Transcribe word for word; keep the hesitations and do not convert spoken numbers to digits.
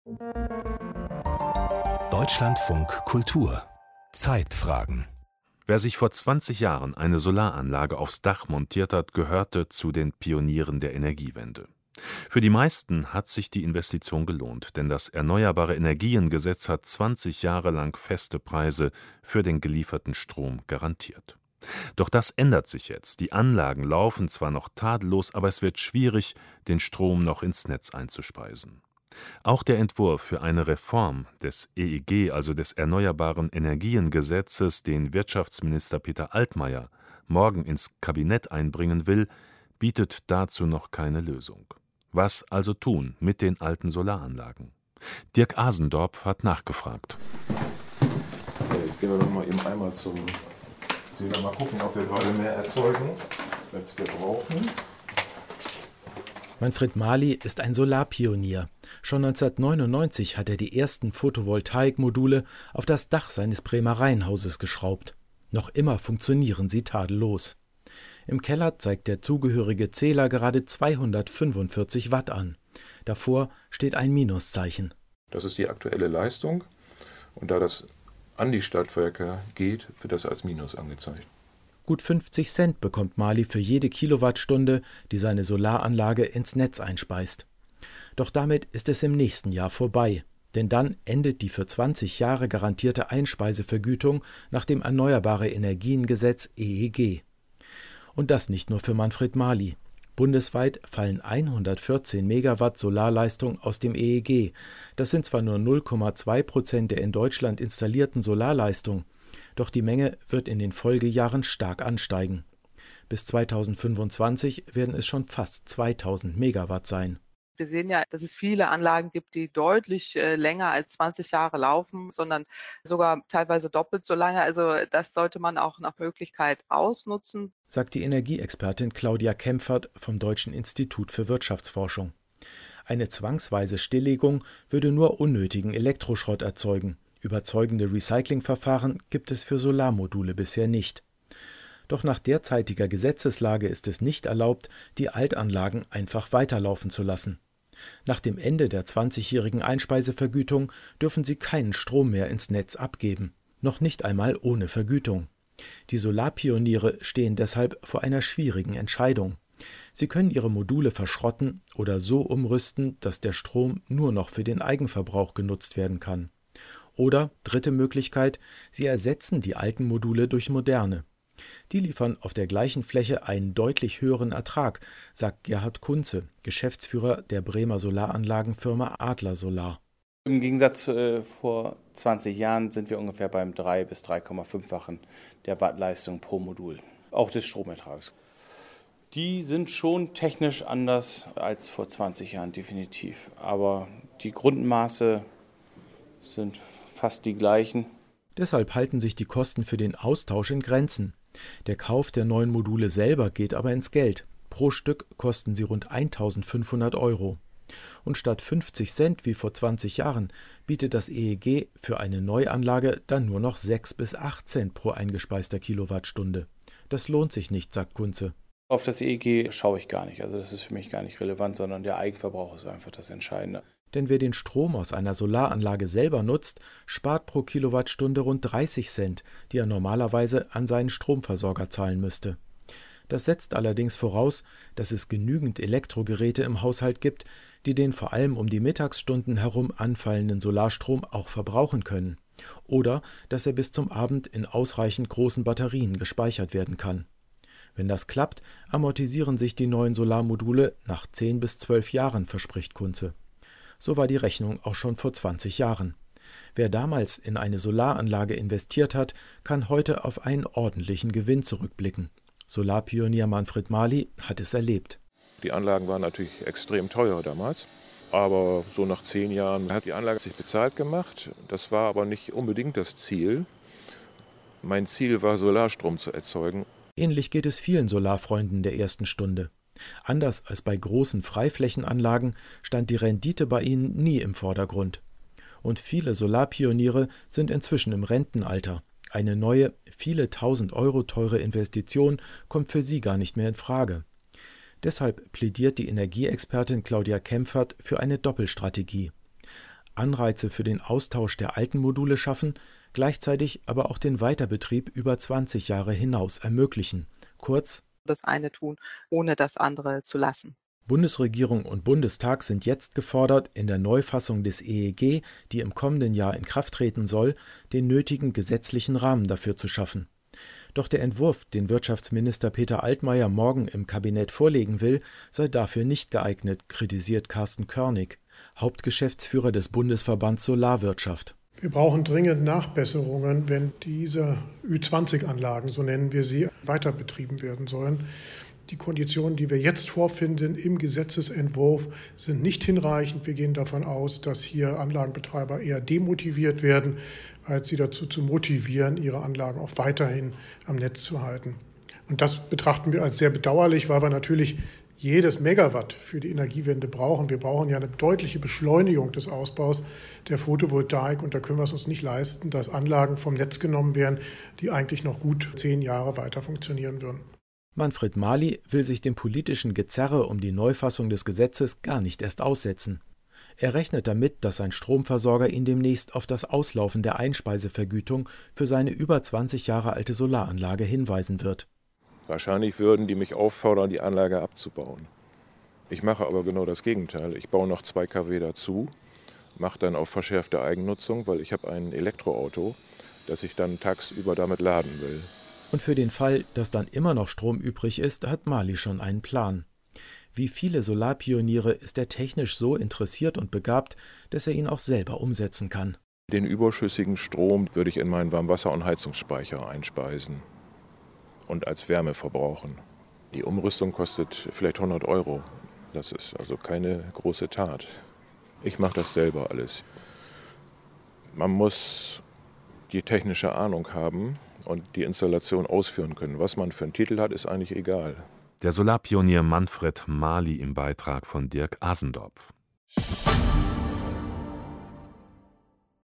Deutschlandfunk Kultur Zeitfragen. Wer sich vor zwanzig Jahren eine Solaranlage aufs Dach montiert hat, gehörte zu den Pionieren der Energiewende. Für die meisten hat sich die Investition gelohnt, denn das Erneuerbare-Energien-Gesetz hat zwanzig Jahre lang feste Preise für den gelieferten Strom garantiert. Doch das ändert sich jetzt. Die Anlagen laufen zwar noch tadellos, aber es wird schwierig, den Strom noch ins Netz einzuspeisen. Auch der Entwurf für eine Reform des E E G, also des Erneuerbaren Energien-Gesetzes, den Wirtschaftsminister Peter Altmaier morgen ins Kabinett einbringen will, bietet dazu noch keine Lösung. Was also tun mit den alten Solaranlagen? Dirk Asendorf hat nachgefragt. Okay, jetzt gehen wir noch mal eben einmal zum Zähler, mal gucken, ob wir gerade mehr erzeugen, als wir brauchen. Manfred Mali ist ein Solarpionier. Schon neunzehnhundertneunundneunzig hat er die ersten Photovoltaikmodule auf das Dach seines Bremer Reihenhauses geschraubt. Noch immer funktionieren sie tadellos. Im Keller zeigt der zugehörige Zähler gerade zweihundertfünfundvierzig Watt an. Davor steht ein Minuszeichen. Das ist die aktuelle Leistung und da das an die Stadtwerke geht, wird das als Minus angezeigt. Gut fünfzig Cent bekommt Mali für jede Kilowattstunde, die seine Solaranlage ins Netz einspeist. Doch damit ist es im nächsten Jahr vorbei, denn dann endet die für zwanzig Jahre garantierte Einspeisevergütung nach dem Erneuerbare-Energien-Gesetz E E G. Und das nicht nur für Manfred Mali. Bundesweit fallen hundertvierzehn Megawatt Solarleistung aus dem E E G. Das sind zwar nur null Komma zwei Prozent der in Deutschland installierten Solarleistung, doch die Menge wird in den Folgejahren stark ansteigen. Bis zweitausendfünfundzwanzig werden es schon fast zweitausend Megawatt sein. Wir sehen ja, dass es viele Anlagen gibt, die deutlich äh, länger als zwanzig Jahre laufen, sondern sogar teilweise doppelt so lange. Also das sollte man auch nach Möglichkeit ausnutzen, sagt die Energieexpertin Claudia Kempfert vom Deutschen Institut für Wirtschaftsforschung. Eine zwangsweise Stilllegung würde nur unnötigen Elektroschrott erzeugen. Überzeugende Recyclingverfahren gibt es für Solarmodule bisher nicht. Doch nach derzeitiger Gesetzeslage ist es nicht erlaubt, die Altanlagen einfach weiterlaufen zu lassen. Nach dem Ende der zwanzigjährigen Einspeisevergütung dürfen sie keinen Strom mehr ins Netz abgeben, noch nicht einmal ohne Vergütung. Die Solarpioniere stehen deshalb vor einer schwierigen Entscheidung. Sie können ihre Module verschrotten oder so umrüsten, dass der Strom nur noch für den Eigenverbrauch genutzt werden kann. Oder, dritte Möglichkeit, sie ersetzen die alten Module durch moderne. Die liefern auf der gleichen Fläche einen deutlich höheren Ertrag, sagt Gerhard Kunze, Geschäftsführer der Bremer Solaranlagenfirma Adler Solar. Im Gegensatz äh, vor zwanzig Jahren sind wir ungefähr beim drei bis drei Komma fünffachen der Wattleistung pro Modul, auch des Stromertrags. Die sind schon technisch anders als vor zwanzig Jahren, definitiv. Aber die Grundmaße sind fast die gleichen. Deshalb halten sich die Kosten für den Austausch in Grenzen. Der Kauf der neuen Module selber geht aber ins Geld. Pro Stück kosten sie rund eintausendfünfhundert Euro. Und statt fünfzig Cent wie vor zwanzig Jahren bietet das E E G für eine Neuanlage dann nur noch sechs bis acht Cent pro eingespeister Kilowattstunde. Das lohnt sich nicht, sagt Kunze. Auf das E E G schaue ich gar nicht. Also das ist für mich gar nicht relevant, sondern der Eigenverbrauch ist einfach das Entscheidende. Denn wer den Strom aus einer Solaranlage selber nutzt, spart pro Kilowattstunde rund dreißig Cent, die er normalerweise an seinen Stromversorger zahlen müsste. Das setzt allerdings voraus, dass es genügend Elektrogeräte im Haushalt gibt, die den vor allem um die Mittagsstunden herum anfallenden Solarstrom auch verbrauchen können. Oder dass er bis zum Abend in ausreichend großen Batterien gespeichert werden kann. Wenn das klappt, amortisieren sich die neuen Solarmodule nach zehn bis zwölf Jahren, verspricht Kunze. So war die Rechnung auch schon vor zwanzig Jahren. Wer damals in eine Solaranlage investiert hat, kann heute auf einen ordentlichen Gewinn zurückblicken. Solarpionier Manfred Mali hat es erlebt. Die Anlagen waren natürlich extrem teuer damals, aber so nach zehn Jahren hat die Anlage sich bezahlt gemacht. Das war aber nicht unbedingt das Ziel. Mein Ziel war, Solarstrom zu erzeugen. Ähnlich geht es vielen Solarfreunden der ersten Stunde. Anders als bei großen Freiflächenanlagen stand die Rendite bei ihnen nie im Vordergrund. Und viele Solarpioniere sind inzwischen im Rentenalter. Eine neue, viele tausend Euro teure Investition kommt für sie gar nicht mehr in Frage. Deshalb plädiert die Energieexpertin Claudia Kempfert für eine Doppelstrategie. Anreize für den Austausch der alten Module schaffen, gleichzeitig aber auch den Weiterbetrieb über zwanzig Jahre hinaus ermöglichen. Kurz, das eine tun, ohne das andere zu lassen. Bundesregierung und Bundestag sind jetzt gefordert, in der Neufassung des E E G, die im kommenden Jahr in Kraft treten soll, den nötigen gesetzlichen Rahmen dafür zu schaffen. Doch der Entwurf, den Wirtschaftsminister Peter Altmaier morgen im Kabinett vorlegen will, sei dafür nicht geeignet, kritisiert Carsten Körnig, Hauptgeschäftsführer des Bundesverbands Solarwirtschaft. Wir brauchen dringend Nachbesserungen, wenn diese Ü zwanzig Anlagen, so nennen wir sie, weiter betrieben werden sollen. Die Konditionen, die wir jetzt vorfinden im Gesetzesentwurf, sind nicht hinreichend. Wir gehen davon aus, dass hier Anlagenbetreiber eher demotiviert werden, als sie dazu zu motivieren, ihre Anlagen auch weiterhin am Netz zu halten. Und das betrachten wir als sehr bedauerlich, weil wir natürlich jedes Megawatt für die Energiewende brauchen. Wir brauchen ja eine deutliche Beschleunigung des Ausbaus der Photovoltaik. Und da können wir es uns nicht leisten, dass Anlagen vom Netz genommen werden, die eigentlich noch gut zehn Jahre weiter funktionieren würden. Manfred Marli will sich dem politischen Gezerre um die Neufassung des Gesetzes gar nicht erst aussetzen. Er rechnet damit, dass sein Stromversorger ihn demnächst auf das Auslaufen der Einspeisevergütung für seine über zwanzig Jahre alte Solaranlage hinweisen wird. Wahrscheinlich würden die mich auffordern, die Anlage abzubauen. Ich mache aber genau das Gegenteil. Ich baue noch zwei Kilowatt dazu, mache dann auf verschärfte Eigennutzung, weil ich habe ein Elektroauto, das ich dann tagsüber damit laden will. Und für den Fall, dass dann immer noch Strom übrig ist, hat Marli schon einen Plan. Wie viele Solarpioniere ist er technisch so interessiert und begabt, dass er ihn auch selber umsetzen kann. Den überschüssigen Strom würde ich in meinen Warmwasser- und Heizungsspeicher einspeisen und als Wärme verbrauchen. Die Umrüstung kostet vielleicht hundert Euro. Das ist also keine große Tat. Ich mache das selber alles. Man muss die technische Ahnung haben und die Installation ausführen können. Was man für einen Titel hat, ist eigentlich egal. Der Solarpionier Manfred Marli im Beitrag von Dirk Asendorf.